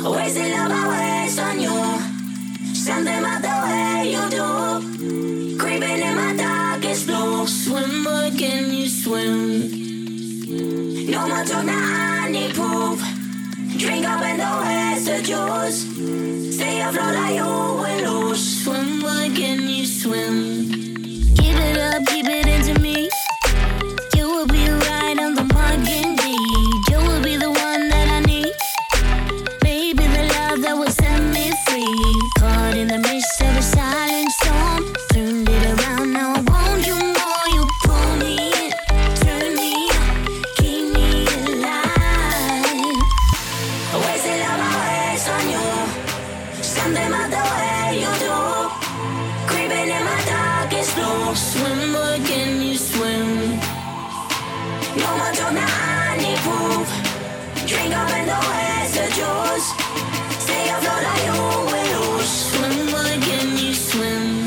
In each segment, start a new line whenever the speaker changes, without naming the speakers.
Wasting love, I waste on you. Something about the way you do. Creeping in my darkest blue. Swim, boy, can you swim? No more talk, now I need proof. Drink up and don't waste the juice. Stay afloat like you will lose. Swim, boy, can you swim? Keep it up, keep it into me. You will be right on the mark indeed. You will be the one that I need. Maybe the love that will set me free. Caught in the midst of a silent storm. Turned it around, now I want you more. You pull me in, turn me on, keep me alive. Wasting love, I waste on you. Something about the way you do. Creeping in my darkest blue. Swim, boy, can you swim? No more talk, now I need proof. Drink up and don't waste the juice. Stay afloat like you will lose. Swim, boy, can you swim?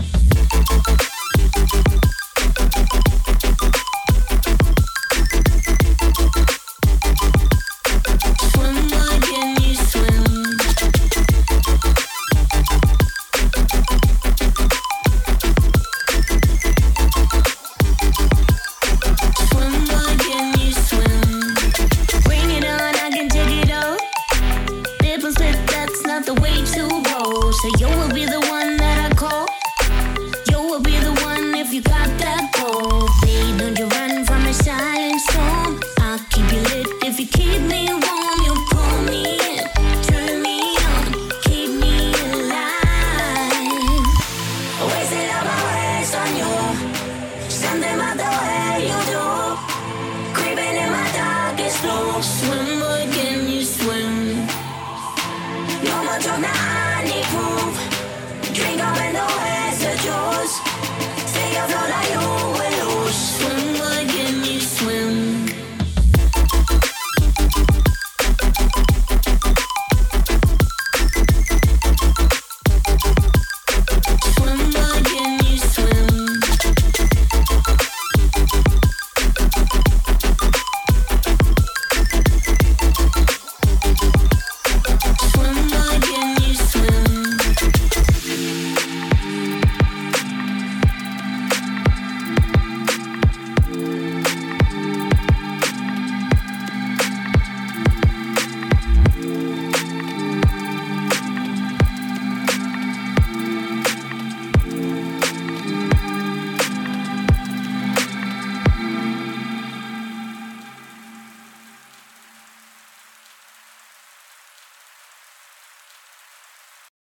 Swim, boy, can you swim? Swim, boy, can you swim? Bring it on, I can take it all. Nipple split, that's not the way to roll. So you will be the one